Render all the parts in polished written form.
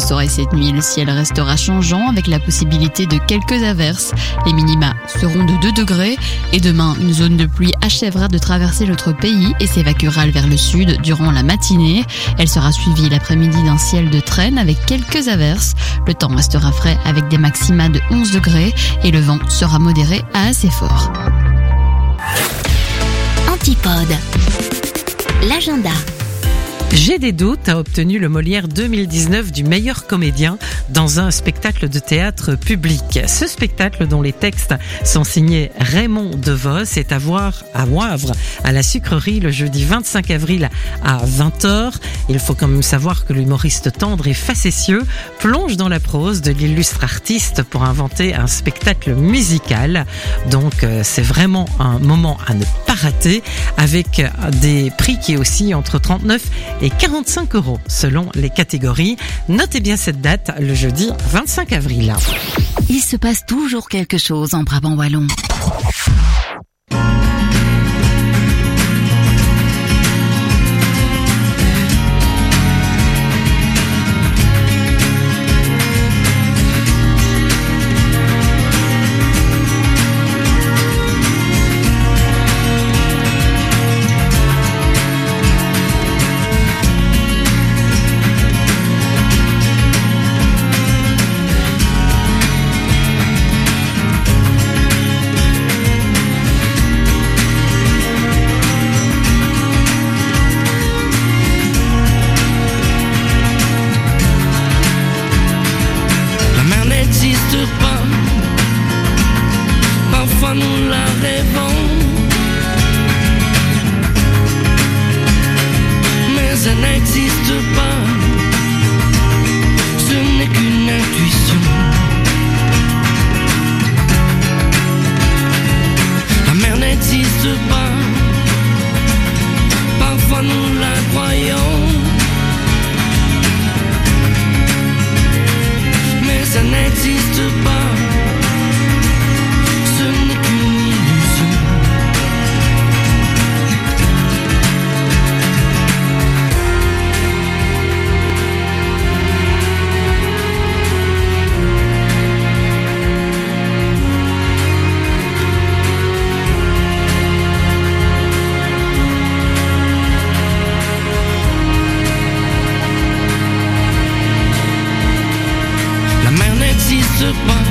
soirée cette nuit, le ciel restera changeant avec la possibilité de quelques averses. Les minima seront de 2 degrés et demain, une zone de pluie achèvera de traverser notre pays et s'évacuera vers le sud durant la matinée. Elle sera suivie l'après-midi d'un ciel de traîne avec quelques averses. Le temps restera frais avec des maxima de 11 degrés et le vent sera modéré à assez fort. Antipode. L'agenda. J'ai des doutes a obtenu le Molière 2019 du meilleur comédien dans un spectacle de théâtre public. Ce spectacle, dont les textes sont signés Raymond Devos, est à voir à Wavre, à la Sucrerie, le jeudi 25 avril à 20h. Il faut quand même savoir que l'humoriste tendre et facétieux plonge dans la prose de l'illustre artiste pour inventer un spectacle musical. Donc c'est vraiment un moment à ne pas rater, avec des prix qui oscillent entre 39 et 45 € selon les catégories. Notez bien cette date, le jeudi 25 avril. Il se passe toujours quelque chose en Brabant wallon. Parfois nous la rêvons, mais elle n'existe pas. Ce n'est qu'une intuition. La mer n'existe pas. Parfois nous la croyons, mais elle n'existe pas. La mer n'existe pas.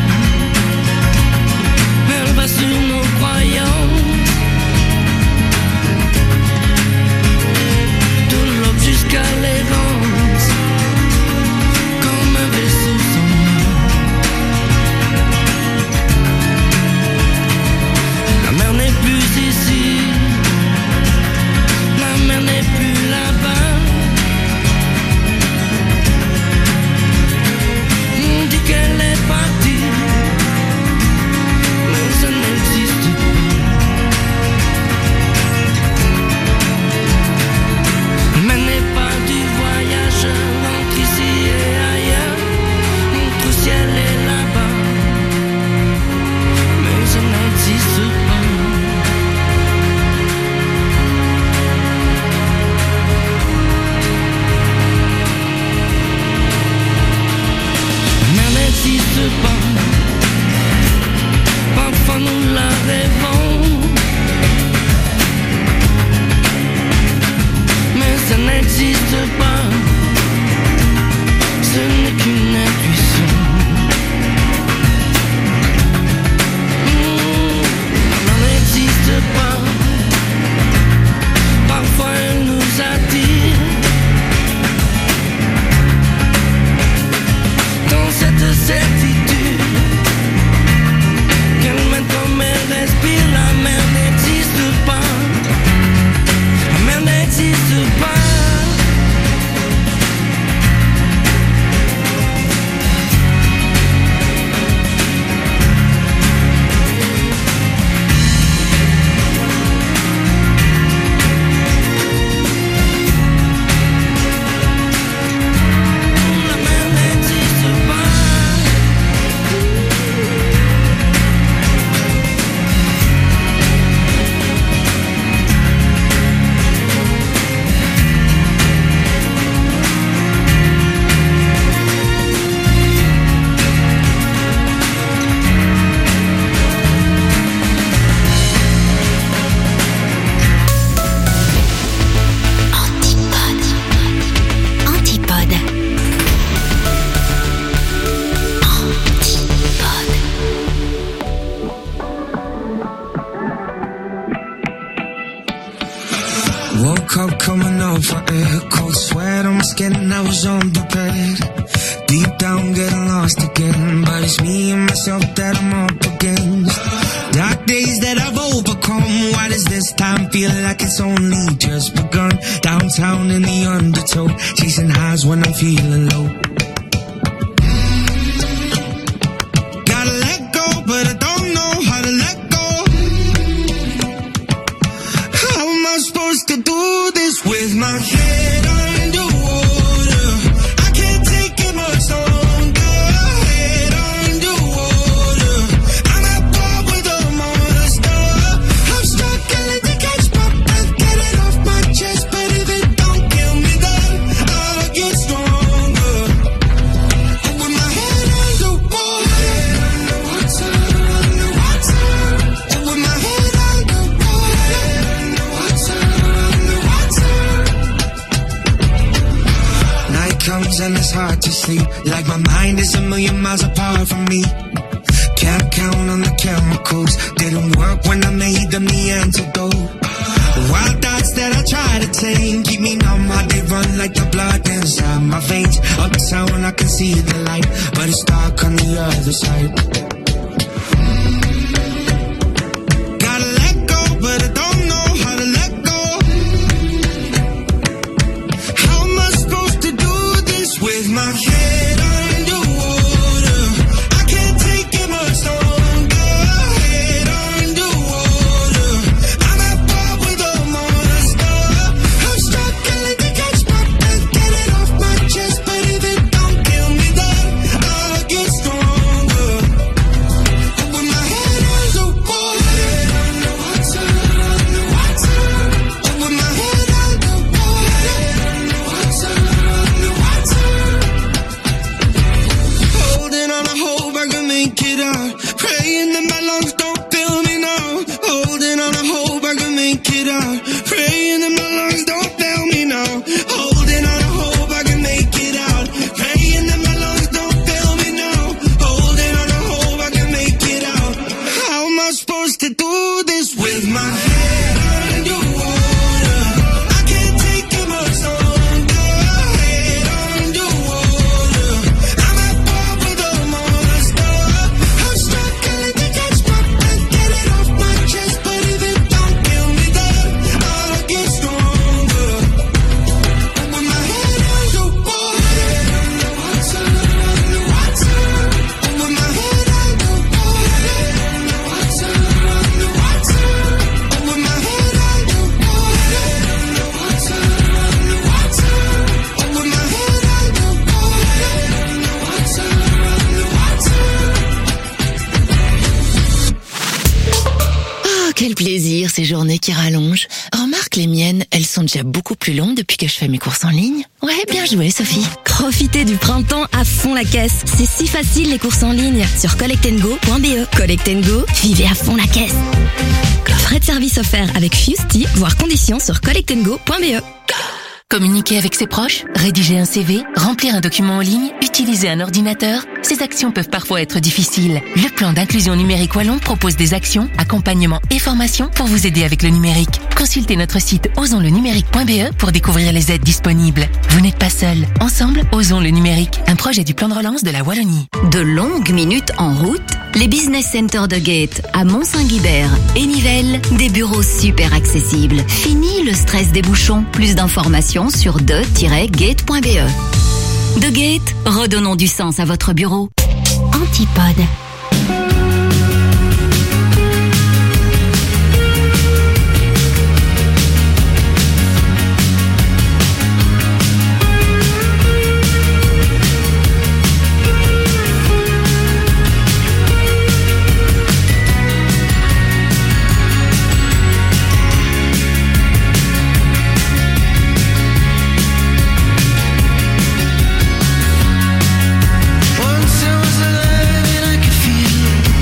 cup coming over air. Cold sweat on my skin, I was unprepared. Deep down, getting lost again. But it's me and myself that I'm up against. Dark days that I've overcome. Why does this time feel like it's only just begun? Downtown in the undertow, chasing highs when I'm feeling low. Gotta let go, but I don't know how to let go. How am I supposed to do this with my head underwater? I can't take it much longer. Head underwater, I'm at war with a monster. I'm struggling to catch my breath, get it off my chest. But if it don't kill me, then I'll get stronger. And with my head underwater, underwater, and with my head underwater, underwater. Night comes and it's hard to sleep. Like my mind is a million miles apart from me. Can't count on the chemicals. Didn't work when I made them the antidote. Wild thoughts that I try to tame keep me numb, how they run like the blood inside my veins. Uptown I can see the light, but it's dark on the other side. Gotta let go, but I don't know how to let go. How am I supposed to do this with my head underwater? I can't take it much longer. Head underwater, I'm at war with a monster. I'm struggling to catch my breath, get it off my chest. But if it don't kill me, then I'll get stronger. And with my head underwater, underwater, underwater, and with my head underwater, underwater, underwater. Holding on, I hope I can make it out. Praying that my lungs don't fail me now. Holding on, I hope I can make it out. Praying that my lungs don't fail me now. Holding on, I hope I can make it out. Praying that my lungs don't fail me now. Holding on, I hope I can make it out. How am I supposed to do this with my head underwater? I can't take it much longer. Head underwater, I'm at war with a monster. I'm struggling to catch my breath, get it off my chest. But if it don't kill me, then I'll get stronger. And with my head underwater, underwater, underwater, and with my head underwater, underwater, underwater, and with my head underwater, underwater, underwater, and with my head underwater, underwater. Oh, quel plaisir ces journées qui rallongent. Remarque, les miennes, elles sont déjà beaucoup plus longues depuis que je fais mes courses en ligne. Ouais, bien joué Sophie. Profitez du printemps à fond la caisse. C'est si facile les courses en ligne sur collectandgo.be. Collect Go, vivez à fond la caisse. Frais de service offerts avec Fusty, voire conditions sur collectandgo.be. Communiquer avec ses proches, rédiger un CV, remplir un document en ligne, utiliser un ordinateur, ces actions peuvent parfois être difficiles. Le plan d'inclusion numérique wallon propose des actions, accompagnements et formations pour vous aider avec le numérique. Consultez notre site osonslenumérique.be pour découvrir les aides disponibles. Vous n'êtes pas seul. Ensemble, osons le numérique. Un projet du plan de relance de la Wallonie. De longues minutes en route, les business centers de Gate à Mont-Saint-Guibert et Nivelles, des bureaux super accessibles. Fini le stress des bouchons. Plus d'informations sur de-gate.be. De Gate, redonnons du sens à votre bureau. Antipode. Once I was alive and I could feel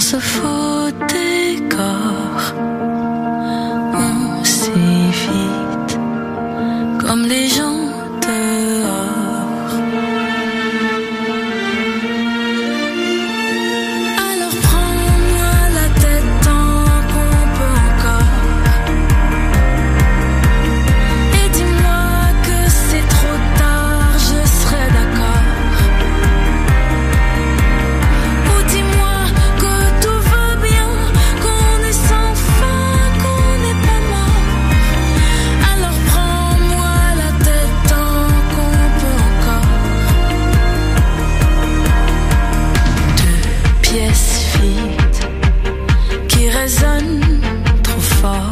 se fout des corps aussi vite comme les gens dehors. Alors prends-moi la tête tant qu'on peut encore et dis-moi que c'est trop tard, je serai d'accord. Ou dis-moi que tout va bien, qu'on est sans fin, qu'on n'est pas mort. Alors prends-moi la tête tant qu'on peut encore. Deux pièces vides qui résonnent trop fort.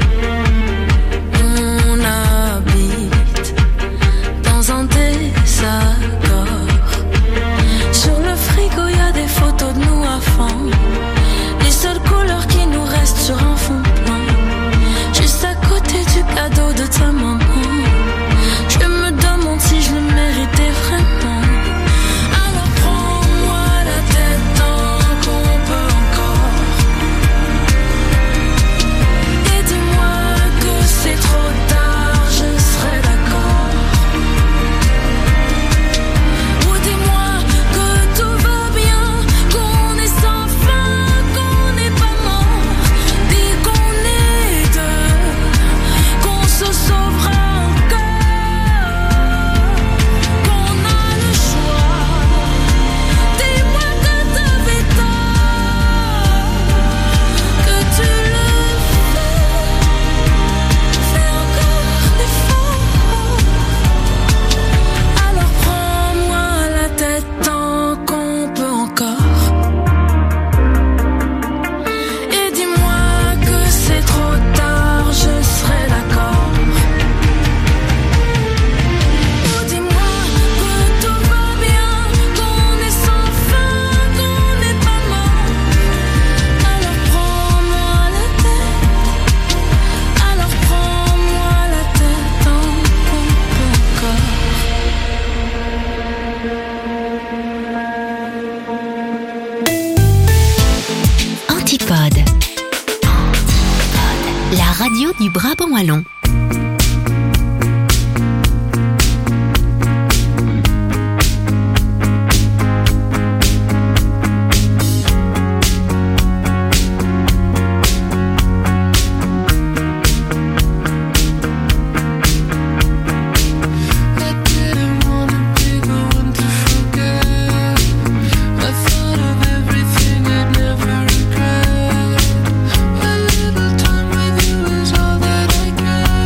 On habite dans un désaccord. Sur le frigo y a des photos de nous à fond. Les seules couleurs qui nous restent sur un fond blanc. Juste à côté du cadeau de ta maman. Je me demande si je le méritais vraiment. Alors prends-moi la tête tant qu'on peut encore. Et dis-moi que c'est trop tard, je serai d'accord. Ou dis-moi que tout va bien, qu'on est sans fin, qu'on n'est pas mort. Dis qu'on est deux, qu'on se sauvera encore, qu'on a le choix. Dis-moi que t'avais tort, que tu le fais encore l'effort. Alors prends-moi la tête tant qu'on peut encore. Et dis-moi que c'est trop tard, je serai d'accord. Ou dis-moi que tout va bien, qu'on est sans fin, qu'on n'est pas mort. Alors prends-moi la tête. Alors prends-moi la tête tant qu'on peut encore. Antipode. La radio du Brabant wallon. I didn't wanna be the one to forget. I thought of everything I'd never regret. A little time with you is all that I get.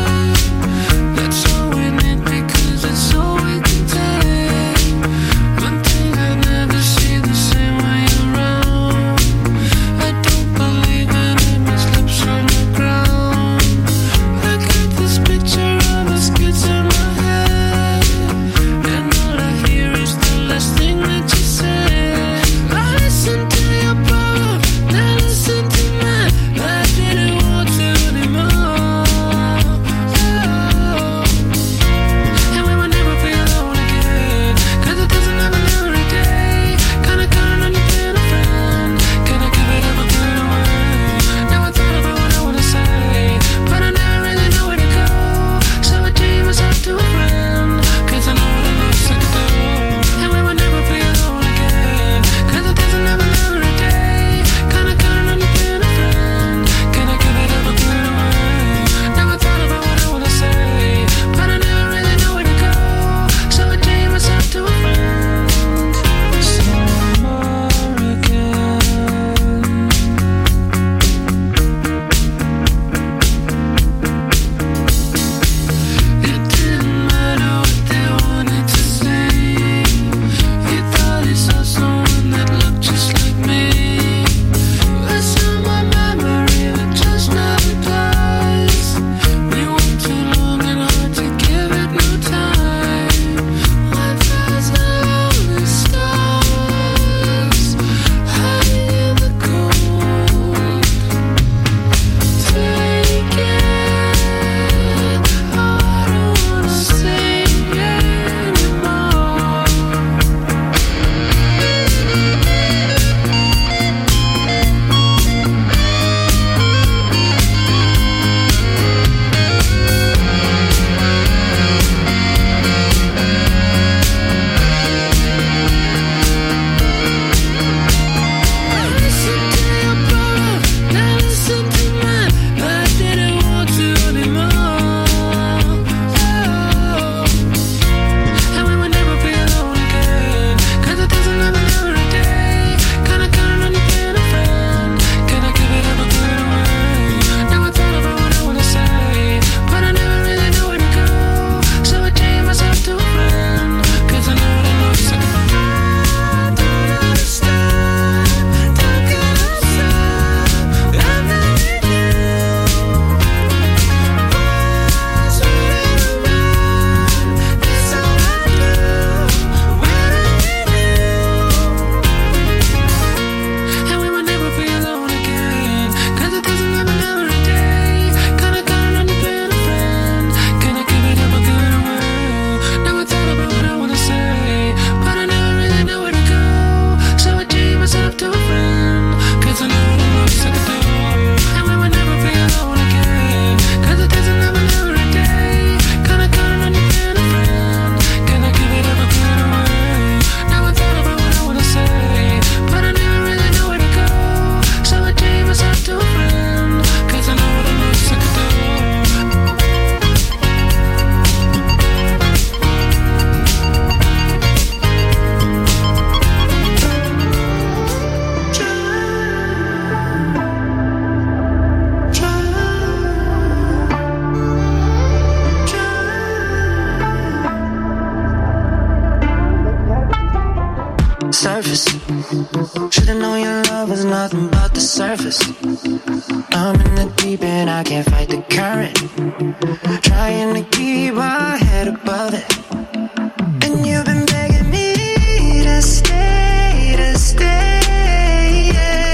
surface. Should've known your love was nothing but the surface. I'm in the deep end, I can't fight the current. Trying to keep my head above it. And you've been begging me to stay, to stay.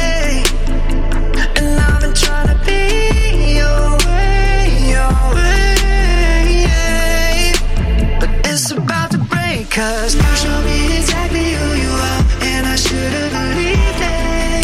And I've been trying to be your way. But it's about to break, 'cause you show me exactly who you are, and I should've believed it.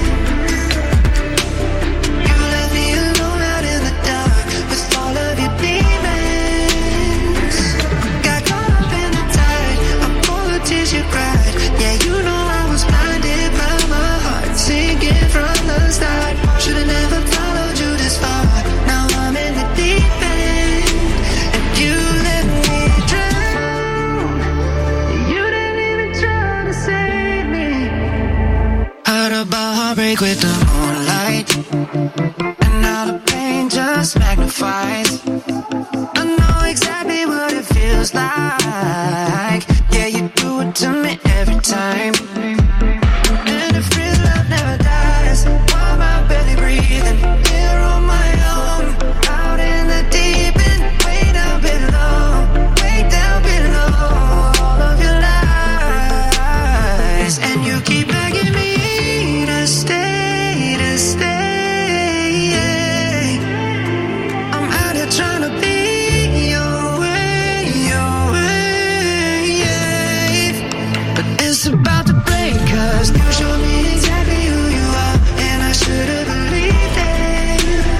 You left me alone out in the dark with all of your demons. Got caught up in the tide of all the tears you cried. Yeah, you know I was blinded by my heart sinking from the start. Should've never followed you this far. Now I'm in the deep end, and you let me drown. You didn't even try to save me. Heard about heartbreak with the moonlight, and now the pain just magnifies. I know exactly what it feels like. Yeah, you do it to me every time. And if real love never dies, why am I barely breathing? Here on my own, out in the deep end, way down below, all of your lies. And you keep begging me to stay, to stay. I'm out here trying to be your way. But it's about to break, 'cause you show me exactly who you are, and I should've believed it.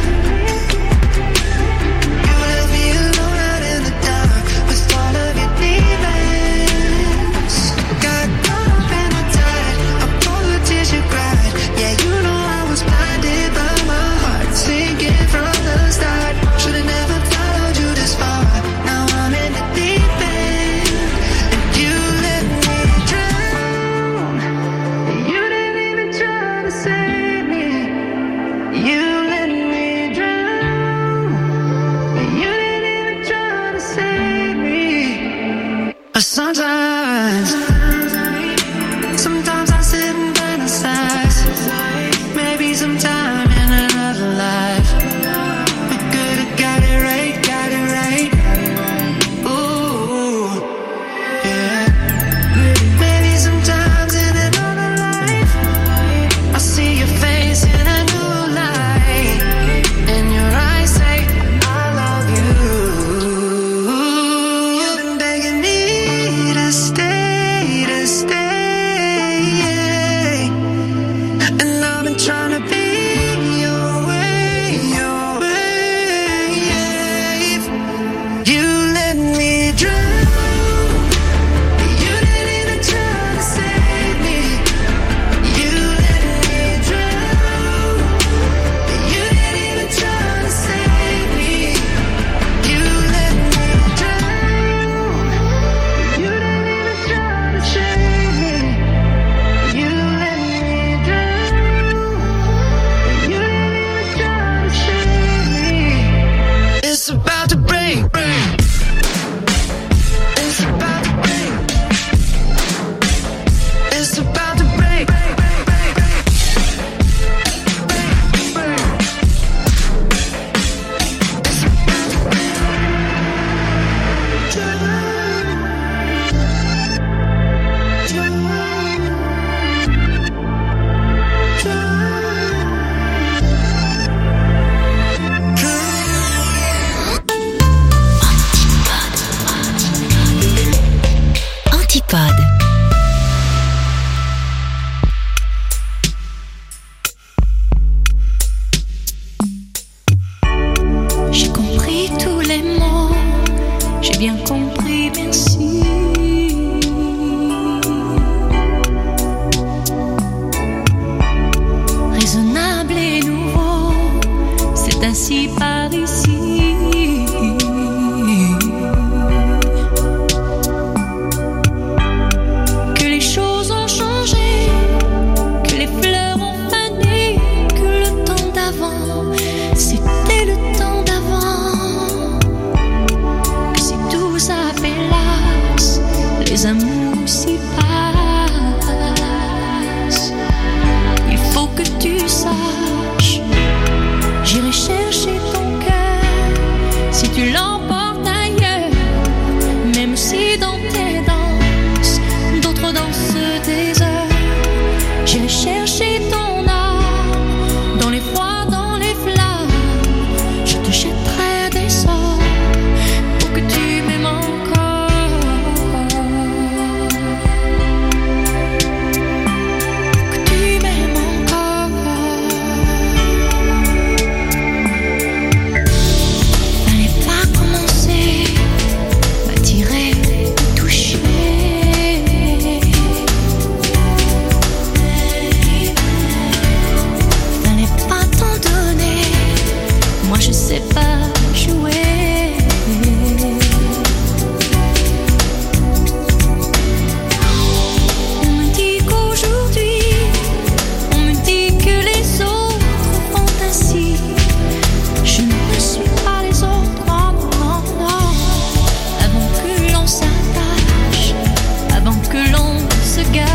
You left me alone out in the dark with all of your demons. Got caught up in the tide of all the tears you cried. Yeah, you know I was blinded by my heart sinking from the start. Should've never followed you this far. Now I'm in the deep end, and you let me drown. You didn't even try to save me. You let me drown. You didn't even try to save me. But sometimes I sit and fantasize. Maybe sometime in another life we could've got it right. Ooh, yeah. Maybe sometimes in another life I see your face in a new light, and your eyes say I love you. You've been begging me to stay, to stay. And I've been trying to be your way. You let me drown. You didn't even try to save me. You let me drown. You didn't even try to save me. You let me drown. You didn't even try to save me. You let me drown. You didn't even try to save me. It's about to break. It's about to break. It's about to break. Antipode. J'ai compris tous les mots, j'ai bien compris, merci. Raisonnable et nouveau, c'est ainsi par ici. Que les choses ont changé, que les fleurs ont fané, que le temps d'avant, c'était le temps d'avant. Que si tout s'appelasse, les amours s'y passent. si tu l'emportes ailleurs, même si dans tes danses, d'autres dansent des heures. J'irai chercher ton âme dans les froids, dans les flammes. Je te jetterai des sorts pour que tu m'aimes encore. Pour que tu m'aimes encore. Fallait pas commencer, m'attirer, me toucher. Fallait pas t'en donner, moi je sais pas jouer. On me dit qu'aujourd'hui, on me dit que les autres font ainsi. Je ne suis pas les autres, non, non, non. Avant que l'on s'attache, avant que l'on se gâche,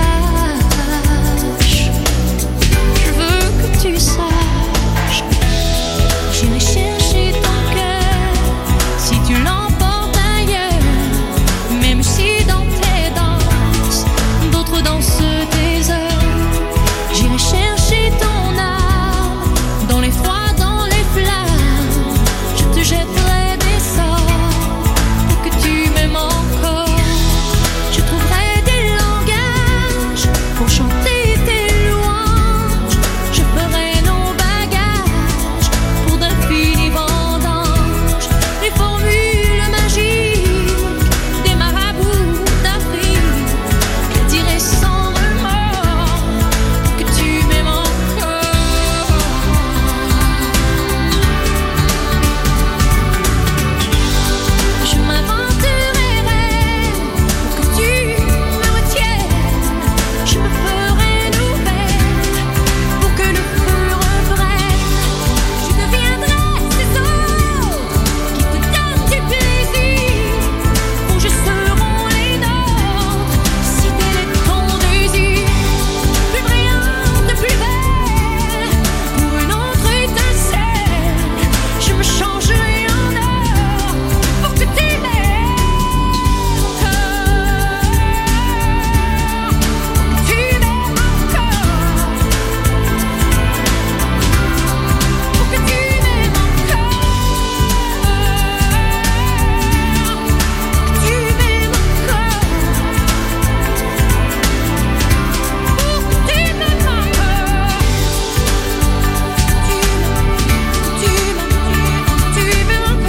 je veux que tu saches. J'irai chercher ton cœur si tu l'emportes ailleurs, même si dans tes danses, d'autres dansent des heures. J'irai chercher ton âme dans les froids, dans les flammes. Je te jetterai des sorts pour que tu m'aimes encore. Je trouverai des langages pour chanter tes louanges. Je ferai nos bagages pour d'infinis vendanges. Les formules magiques des marabouts d'Afrique, je dirai sans remords que tu m'aimes encore. Je m'inventerai pour que tu me retiennes. Je me ferai nouvelle pour que le feu reprenne. Je deviendrai ces autres qui te donnent du plaisir. Rouges seront les nôtres si tel est ton désir. Plus brillante, plus belle, pour une autre étincelle, je me changerai en or pour que tu m'aimes encore. Pour que tu m'aimes encore. Pour que tu m'aimes encore. Que tu m'aimes encore. Pour que tu m'aimes encore. Tu m'aimes encore.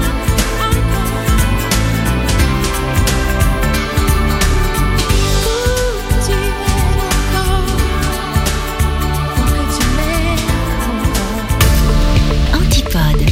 Antipode.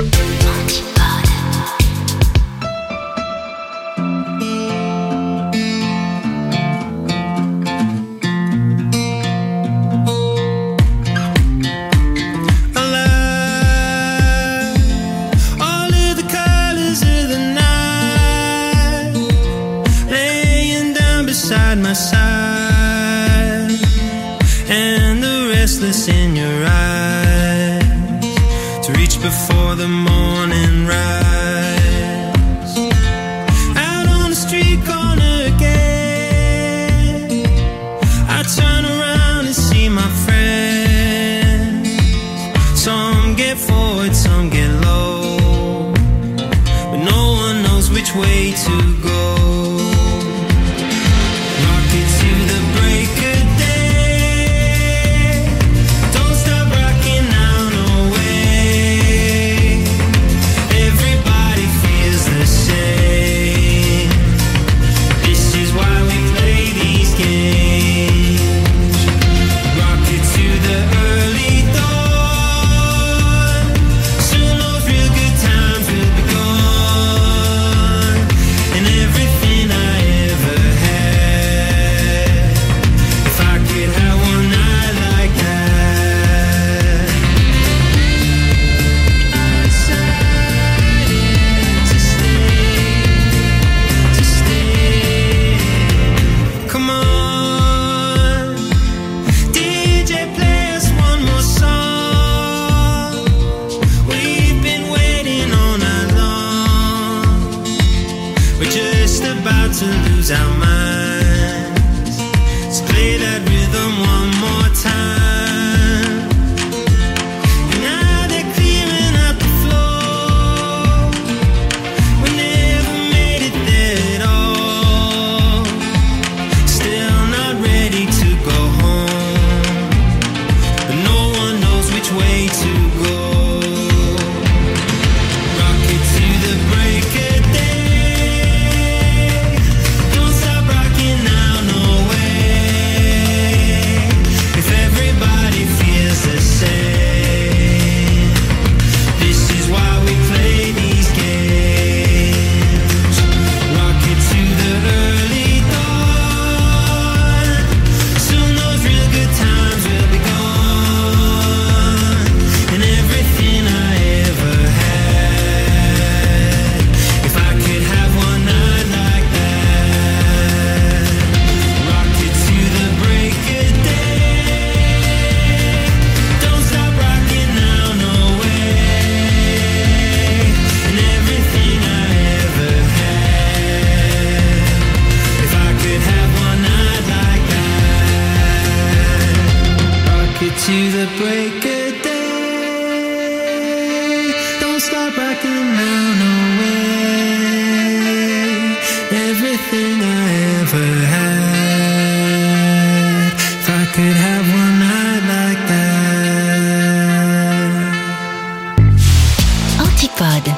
All of the colors of the night, laying down beside my side, and the restless in your eyes, to reach before the morning rise. Out on the street corner again, I turn around and see my friends. Some get forward, some get low, but no one knows which way to go. Rocket to the break of day, don't stop rocking now, no way. Everybody feels the same. This is why we play these games. Rocket to the early dawn, soon those real good times will be gone. And our minds. Let's play that rhythm one more time. Now they're clearing up the floor. We never made it there at all. Still not ready to go home, but no one knows which way to go. Rocket to the break of day. Don't stop rocking now, no way. If everybody feels the same, this is why we play these games. Rocket to the early dawn. Soon those real good times will be gone, and everything I ever had. If I could have one night like that. Rocket to the break of day. Don't stop rocking now, no way. And everything I ever had. If I could have one night like that. Rocket to the break of day. Don't stop rocking now, no way. Everything I ever had. If I could have one night like that. Antipode.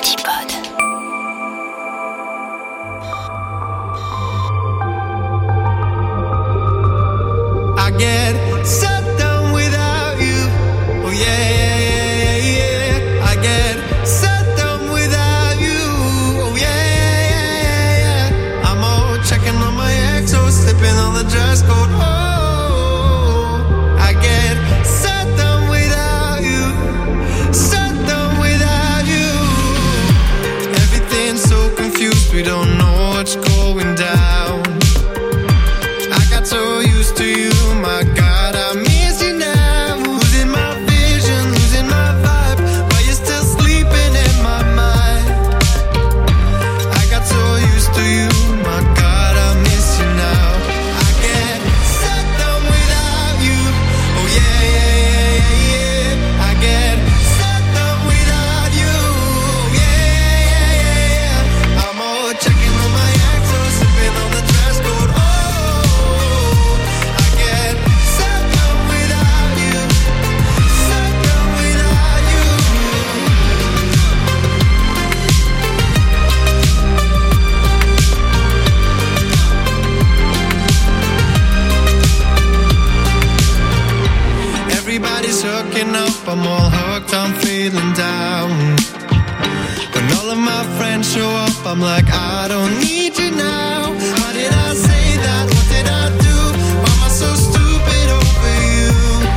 I get so done without you. Oh yeah, yeah, yeah, yeah, yeah. I get so done without you. Oh yeah, yeah, yeah, yeah. I'm all checking on my ex, or slipping on the dress code. Oh, I get so done without you. So done without you. Everything's so confused, we don't know what's going down. I got so used to you, my God, I miss you now. Losing my vision, losing my vibe, while you're still sleeping in my mind. I got so used to you, my God, I miss you now. I get so done without you. Oh yeah, yeah, yeah, yeah, yeah. I get so done without you. Oh yeah, yeah, yeah, yeah. I'm all checking on my ex, or sipping on the dress code. Oh, I get so done without you. So done without you. Everybody's hooking up, I'm all hooked, I'm feeling down. When all of my friends show up, I'm like, I don't need you now. How did I say that? What did I do? Why am I so stupid over you?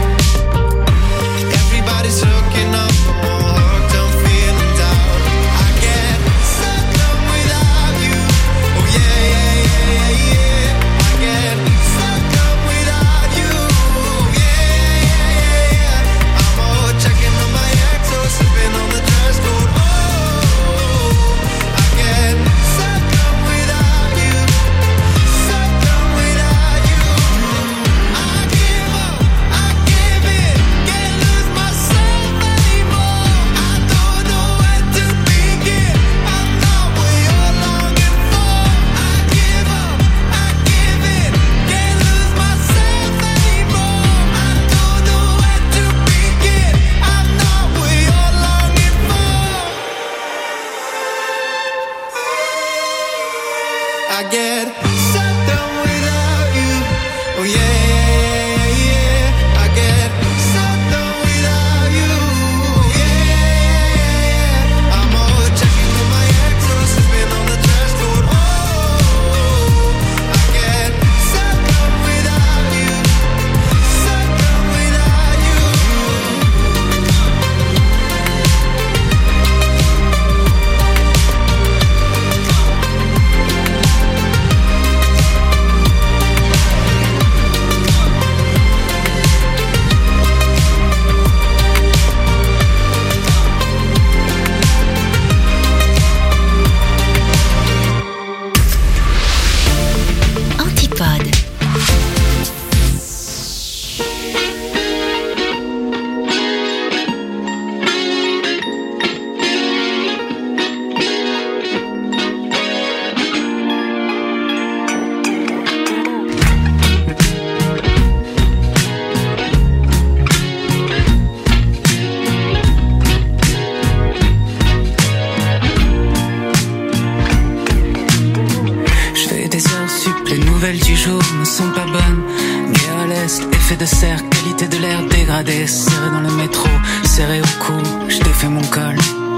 Everybody's hooking up, I'm all hooked, I'm feeling down. I get so done without you. Oh yeah, yeah, yeah, yeah, yeah. I get so done without you. Oh yeah, yeah, yeah, yeah. I'm all checking on my ex, or sipping on the dress code. Oh, I get so done without you. So done without you. I give up, I give in, can't lose myself anymore. I don't know where to begin. I'm not what you're longing for. I give up, I give in, can't lose myself anymore. I don't know where to begin. I'm not what you're longing for. I get so done without you. Oh yeah, yeah, yeah, yeah. I get so done without you. Oh yeah, yeah, yeah, yeah. I'm all checking on my ex, or sipping on the dress code. Oh, I get so done without you. So done without you. nouvelles du jour ne sont pas bonnes. Guerre à l'est, effet de serre, qualité de l'air dégradée. Serré dans le métro, serré au cou, je défais mon col.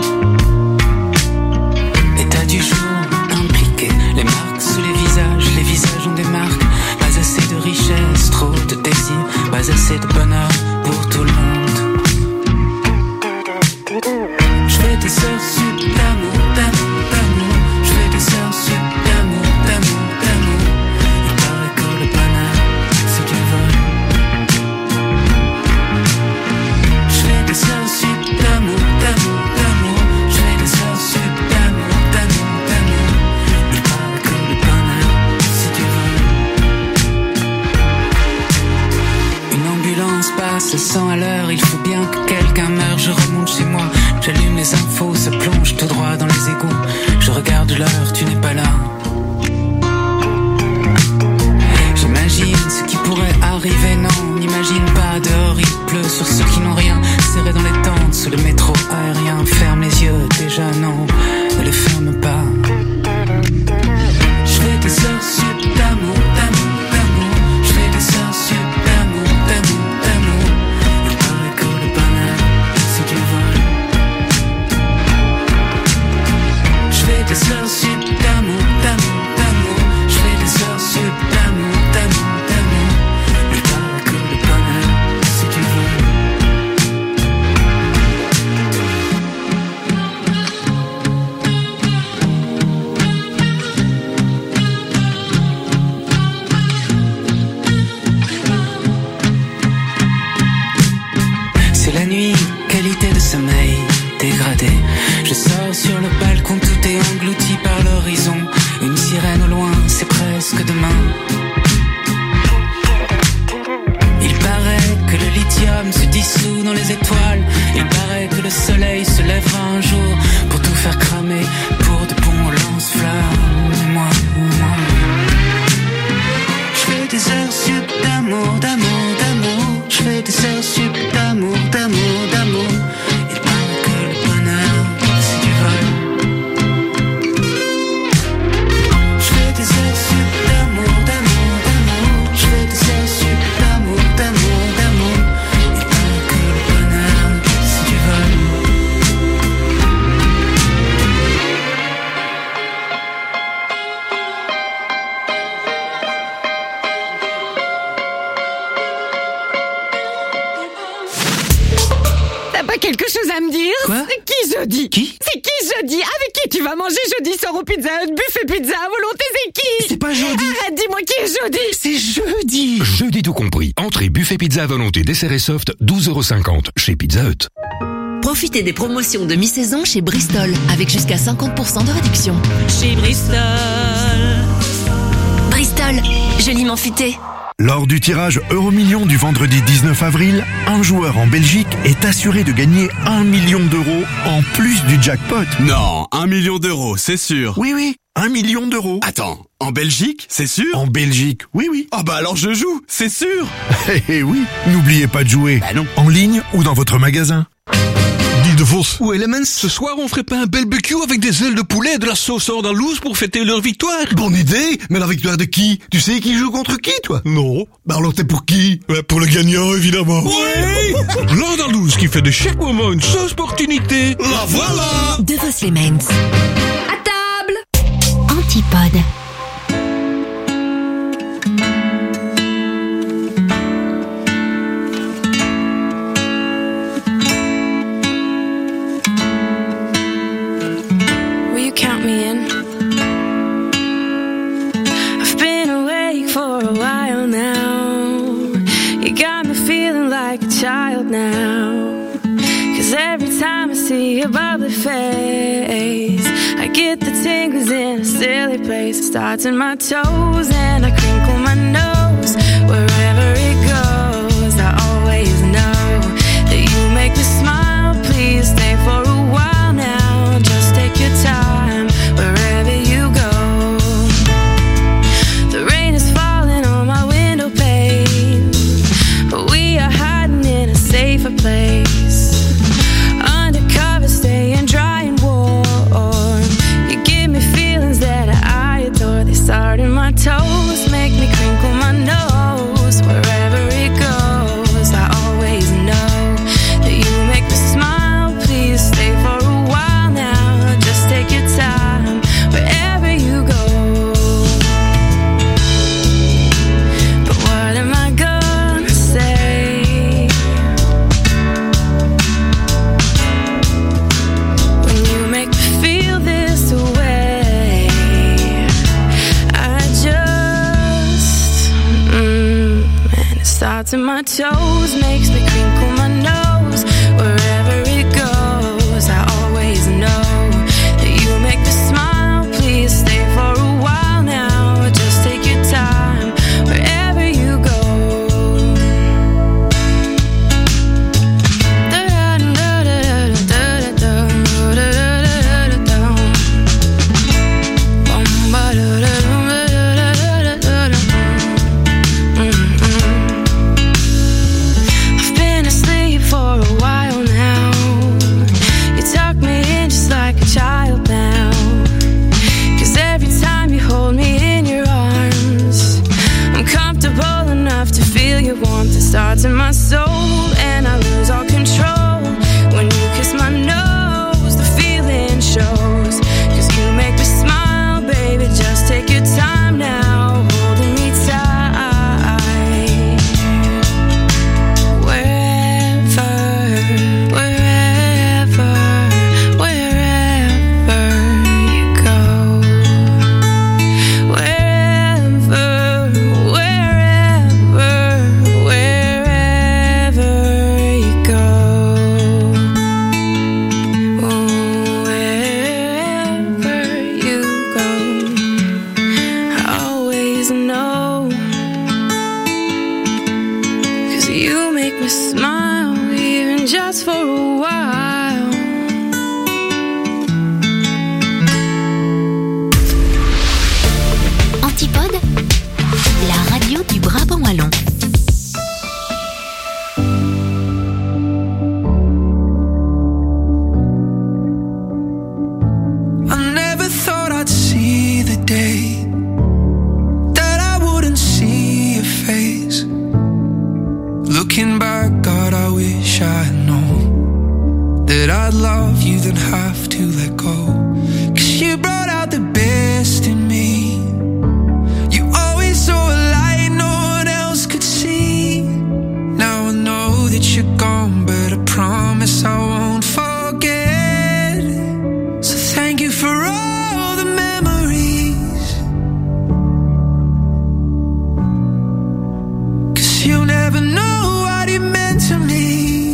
État du jour, impliqué. Les marques sous les visages ont des marques. Pas assez de richesse, trop de désir. Pas assez de bonheur pour tout le monde. Je fais des heures sup d'amour, d'amour, d'amour. Je fais des heures sup d'amour, d'amour, d'amour. Il paraît que le bonheur, c'est du vol. Je fais des heures sup d'amour, d'amour, d'amour. Je fais des heures sup d'amour, d'amour, d'amour. Il paraît que le bonheur, c'est du vol. Une ambulance passe 100 à l'heure. Il faut bien que quelqu'un meure. Je remonte chez moi. J'allume les infos, ça plonge tout droit dans les égouts. Je regarde l'heure, tu n'es pas là. J'imagine ce qui pourrait arriver, non, on n'imagine pas. Dehors il pleut sur ceux qui n'ont rien. Serré dans les tentes, sous le métro aérien. Ferme les yeux, déjà non, ne les ferme pas. Je fais des heures sup d'amour, d'amour, d'amour. Je fais des heures sup d'amour, d'amour, d'amour. Il paraît que le bonheur, c'est du vol. Je fais des heures sup d'amour, d'amour, d'amour. Je fais des heures sup d'amour, d'amour, d'amour. Il paraît que le bonheur, c'est du vol. C'est la nuit, qualité de sommeil dégradée. Je sors sur le balcon, tout est englouti par l'horizon. Une sirène au loin, c'est presque demain. Il paraît que le lithium se dissout dans les étoiles. Il paraît que le soleil se lèvera un jour pour tout faire cramer, pour de bons lance-flammes. Et moi, je fais des heures sup d'amour, d'amour, d'amour. Je fais des heures sup d'amour, d'amour, d'amour. Il paraît que le bonheur, c'est du vol. Je fais des heures sup d'amour, d'amour, d'amour. Je fais des heures sup d'amour, d'amour, d'amour. Il paraît que le bonheur, c'est du vol. T'as pas quelque chose à me dire? Quoi? C'est qui jeudi? Qui? C'est qui jeudi? Avec qui tu vas manger jeudi soir au Pizza Hut, buffet pizza à volonté, c'est qui? C'est pas jeudi. Arrête, dis-moi qui est jeudi? C'est jeudi. Jeudi tout compris. Entrée buffet pizza à volonté, dessert et soft, 12,50€ chez Pizza Hut. Profitez des promotions de mi-saison chez Bristol, avec jusqu'à 50% de réduction. Chez Bristol. Bristol, joliment futé. Lors du tirage Euromillion du vendredi 19 avril, un joueur en Belgique est assuré de gagner 1 million d'euros en plus du jackpot. Non, 1 million d'euros, c'est sûr. Oui, 1 million d'euros. Attends, en Belgique, c'est sûr? En Belgique, oui. Ah bah alors je joue, c'est sûr. Eh oui, n'oubliez pas de jouer. Bah non. En ligne ou dans votre magasin. Dis de Vos ou Elements, ce soir on ferait pas un barbecue avec des ailes de poulet et de la sauce andalouse pour fêter leur victoire? Bonne idée, mais la victoire de qui? Tu sais qui joue contre qui, toi? Non. Bah alors t'es pour qui? Pour le gagnant, évidemment. Oui. L'andalouse qui fait de chaque moment une sauce opportunité. La voilà. De Vos Elements. À table. Antipode. Count me in. I've been awake for a while now. You got me feeling like a child now. 'Cause every time I see your bubbly face, I get the tingles in a silly place. It starts in my toes and I crinkle my nose. Wherever it goes, I always know that you make me smile. Please stay for a while now. Just take your time wherever you go. The rain is falling on my window pane, but we are hiding in a safer place. Undercover, staying dry and warm. You give me feelings that I adore. They start in my toes, make me to my toes, makes me crinkle my nose. Wherever it goes, I always know that you make me smile. Please stay for a while now. Just take your time wherever you go. I've been asleep for a while now. You tuck me in just like a child now. 'Cause every time you hold me in your arms, I'm comfortable enough to feel your warmth. It starts in my soul and I lose all control. When you kiss my nose, the feeling shows. 'Cause you make me smile, baby, just take your time now, holding me tight. Wherever, wherever, wherever you go. Wherever, wherever, wherever you go. Oh, wherever you go, I always know. 'Cause you make me smile, even just for a while. Antipode, la radio du Brabant wallon. I never thought I'd see the day that I wouldn't see your face. Looking back, God, I wish I'd known that I'd love you, then have to let go. 'Cause you brought out the best in me. You always saw a light no one else could see. Now I know that you're gone, but I promise I won't forget. So thank you for all the memories. 'Cause you'll never know what it meant to me.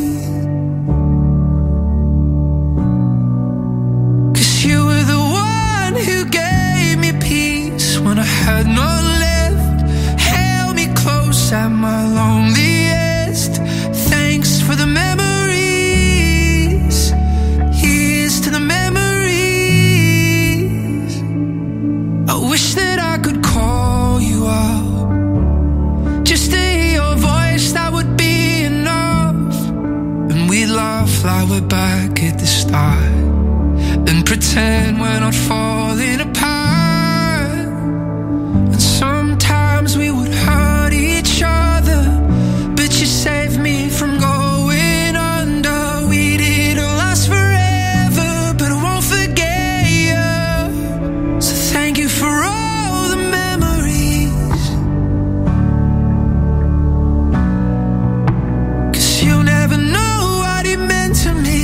'Cause you were the one who gave me peace when I had none left. Held me close at my loneliest. Thanks for the memories. Here's to the memories. I wish that I could call you out, just to hear your voice, that would be enough. And we'd laugh like we're back at the start, and pretend we're not falling apart. And sometimes we would hurt each other, but you saved me from going under. We didn't last forever, but I won't forget you. So thank you for all the memories. 'Cause you'll never know what it meant to me.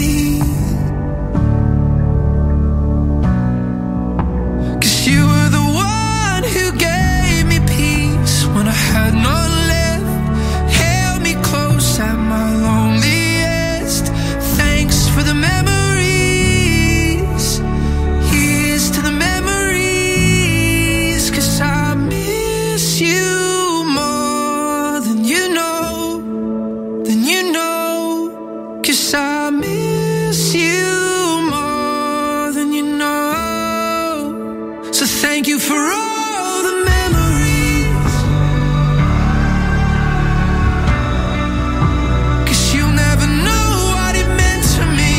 'Cause you were the one who gave me peace when I had none left. Held me close at my loneliest. Thanks for the memories. Here's to the memories. 'Cause I miss you more than you know. Than you know. 'Cause I miss you more than you know. So thank you for all the memories. 'Cause you'll never know what it meant to me.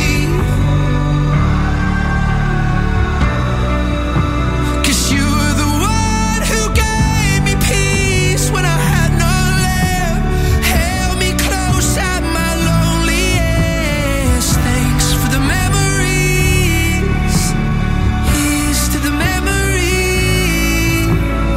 'Cause you were the one who gave me peace when I had none left. Held me close at my loneliest. Thanks for the memories. Here's to the memories.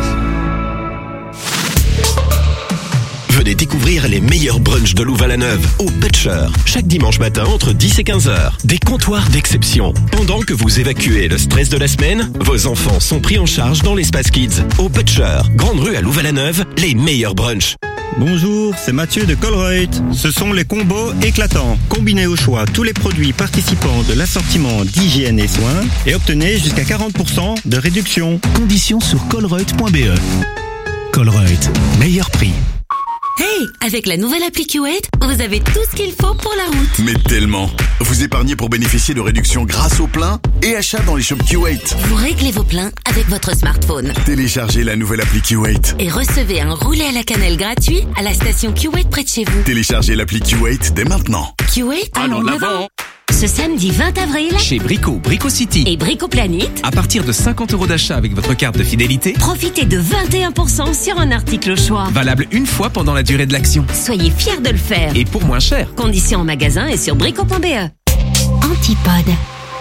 Venez découvrir les meilleurs brunchs de Louvain-la-Neuve au Butcher. Chaque dimanche matin entre 10 et 15 heures. Des comptoirs d'exception. Pendant que vous évacuez le stress de la semaine, vos enfants sont pris en charge dans l'espace Kids. Au Butcher, Grande Rue à Louvain-la-Neuve, les meilleurs brunchs. Bonjour, c'est Mathieu de Colruyt. Ce sont les combos éclatants. Combinez au choix tous les produits participants de l'assortiment d'hygiène et soins et obtenez jusqu'à 40% de réduction. Conditions sur colruyt.be. Colruyt, meilleur prix. Hey, avec la nouvelle appli Q8, vous avez tout ce qu'il faut pour la route. Mais tellement. Vous épargnez pour bénéficier de réductions grâce au plein et achat dans les shops Q8. Vous réglez vos pleins avec votre smartphone. Téléchargez la nouvelle appli Q8. Et recevez un roulé à la cannelle gratuit à la station Q8 près de chez vous. Téléchargez l'appli Q8 dès maintenant. Q8, allons de l'avant. Ce samedi 20 avril, chez Brico City et Brico Planet, à partir de 50 € d'achat avec votre carte de fidélité, profitez de 21% sur un article au choix. Valable une fois pendant la durée de l'action. Soyez fiers de le faire. Et pour moins cher. Conditions en magasin et sur brico.be. Antipode.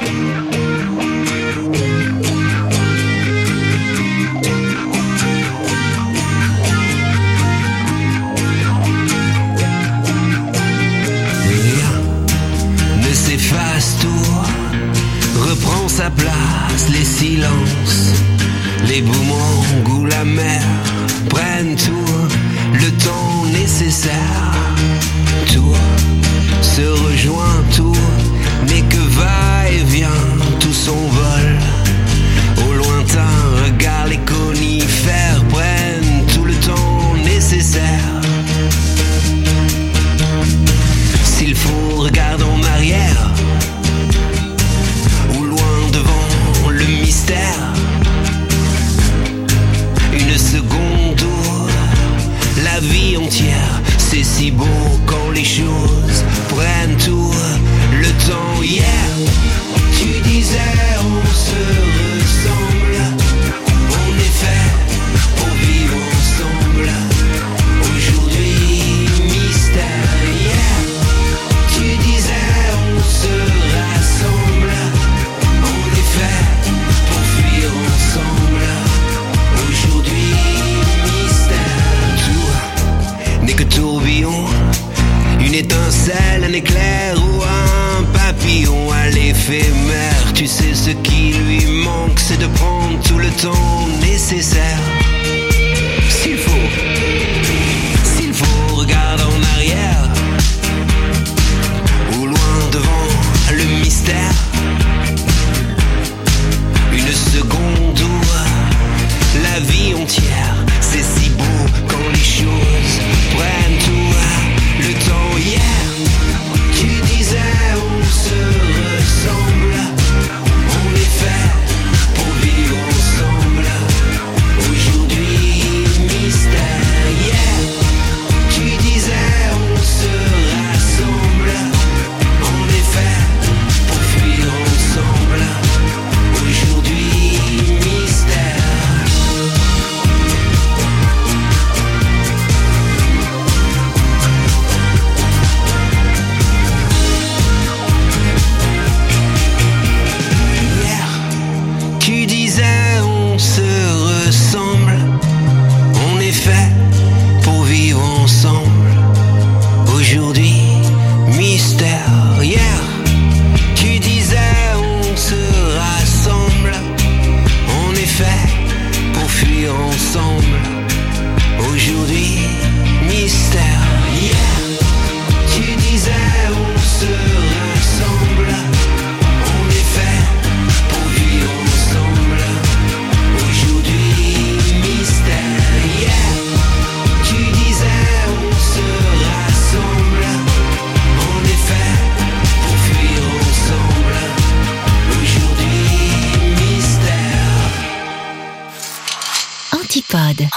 S'efface tout, reprend sa place, les silences, les boomerangs ou la mer prennent tout, le temps nécessaire, tout se rejoint, tout n'est que va-et-vient, tout s'envole, au lointain, regarde les conifères prennent tout le temps nécessaire. S'il faut, regarde en arrière, ou loin devant le mystère. Une seconde où la vie entière, c'est si beau quand les choses prennent tout le temps. Hier, tu disais on se ressemble, on est fait pour vivre ensemble. Aujourd'hui, mystère. Tu disais on se rassemble, on est fait pour fuir ensemble. Aujourd'hui, mystère. Tout n'est que tourbillon, une étincelle, un éclair ou un papillon à l'éphémère. Tu sais ce qui lui manque, c'est de prendre tout le temps nécessaire. S'il faut, regarde en arrière, devant le mystère. Une seconde où la vie entière, c'est si beau quand les choses prennent tout le temps. Hier, tu disais on se ressemble, on est fait pour vivre ensemble. Aujourd'hui, mystère. Hier, tu disais on se rassemble, on est fait pour fuir ensemble. Aujourd'hui, mystère. Hier, tu disais on se ressemble, on est fait pour vivre ensemble. Aujourd'hui, mystère. Hier, tu disais on se rassemble, on est fait pour fuir ensemble. Aujourd'hui, mystère. Hier, tu disais on se rassemble, on est fait pour vivre ensemble. Aujourd'hui, mystère. Hier, tu disais on se rassemble, on est fait pour fuir ensemble. Aujourd'hui, mystère. Antipode.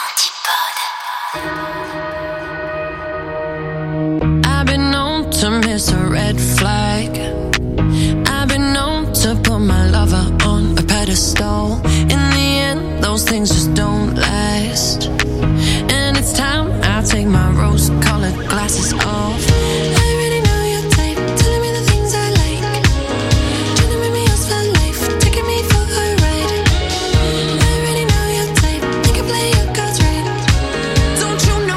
I've been known to miss a red flag. I've been known to put my lover on a pedestal. In the end, those things just don't last. And it's time I take my rose-colored glasses off. I already know your type, telling me the things I like. Trying to make me yours for life, taking me for a ride. I already know your type, you can play your cards right. Don't you know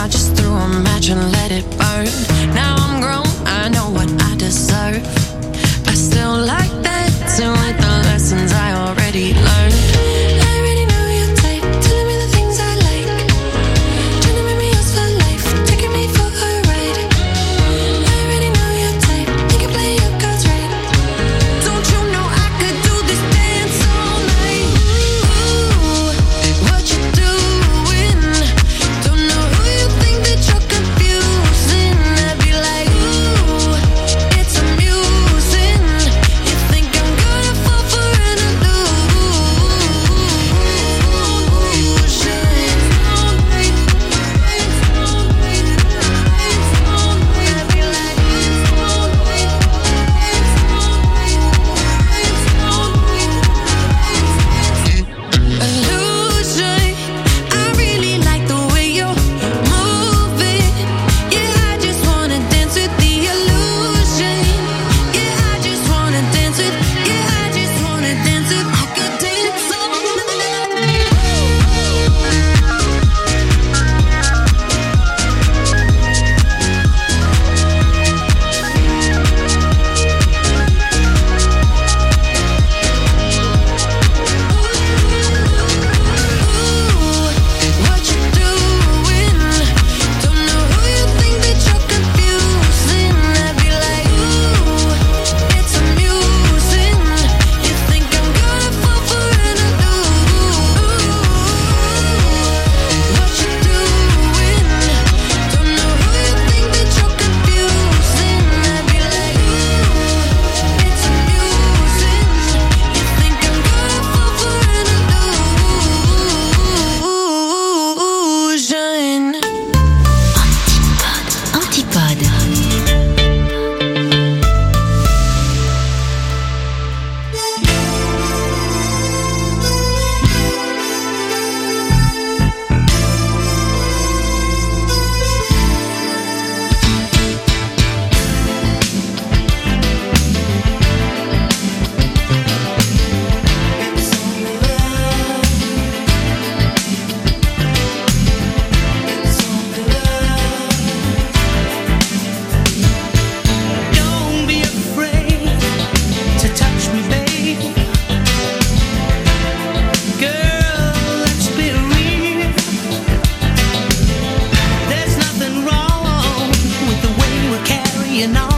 I just threw a match and let it burn. Now I'm grown, I know what I deserve. I still like dancing with the lessons I already learned. I already know your type, telling me the things I like. Trying to make me yours for life, taking me for a ride. I already know your type, you can play your cards right. Don't you know I could do this dance all night? Ooh, what you doing? Don't know who you think that you're confusing. I'd be like, ooh, it's amusing. You think I'm gonna fall for an illusion. I really like the way you're moving. Yeah, I just wanna dance with the illusion. Yeah, I just wanna dance with. Yeah, I just wanna dance with. I could dance all what you doing? Don't know who you think that you're confusing. I'd be like, ooh, it's amusing. You think I'm gonna fall for an illusion. What you doing? Don't know who you think that you're confusing. I'd be like, ooh, it's amusing. You think I'm gonna fall for an illusion. Antipode. Don't be afraid to touch me, babe. Girl, let's be real. There's nothing wrong with the way we're carrying on.